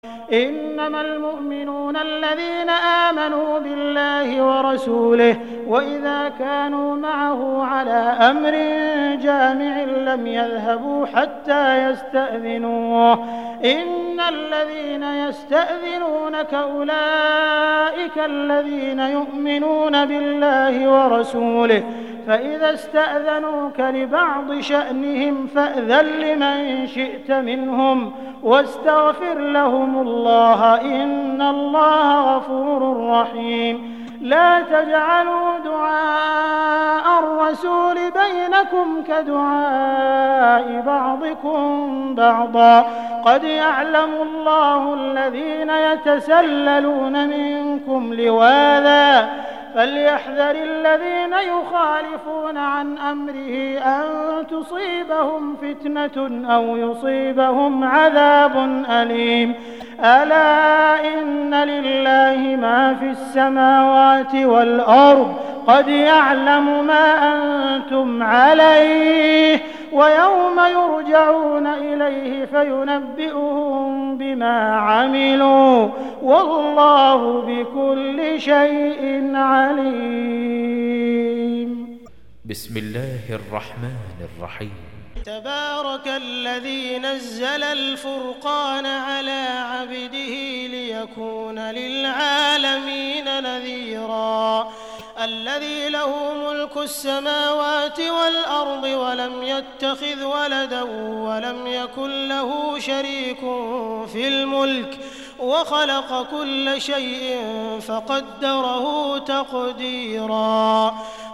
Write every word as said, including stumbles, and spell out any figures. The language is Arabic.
إنما المؤمنون الذين آمنوا بالله ورسوله وإذا كانوا معه على أمر جامع لم يذهبوا حتى يستأذنوه إن الذين يستأذنونك أولئك الذين يؤمنون بالله ورسوله فإذا استأذنوك لبعض شأنهم فأذن لمن شئت منهم واستغفر لهم الله إن الله غفور رحيم لا تجعلوا دعاء الرسول بينكم كدعاء بعضكم بعضا قد يعلم الله الذين يتسللون منكم لواذا فليحذر الذين يخالفون عن أمره أن تصيبهم فتنة أو يصيبهم عذاب أليم ألا إن لله ما في السماوات والأرض قد يعلم ما أنتم عليه ويوم يرجعون إليه فينبئهم بما عملوا والله بكل شيء عليم. بسم الله الرحمن الرحيم. تبارك الذي نزل الفرقان على عبده ليكون للعالمين نذيرا الذي له ملك السماوات والأرض ولم يتخذ ولدا ولم يكن له شريك في الملك وخلق كل شيء فقدره تقديرا